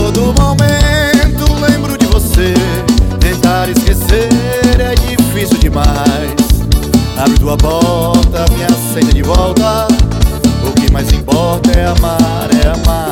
todo momento lembro de você. Tentar esquecer é difícil demais. Abre tua porta, me aceita de volta. O que mais importa é amar, é amar.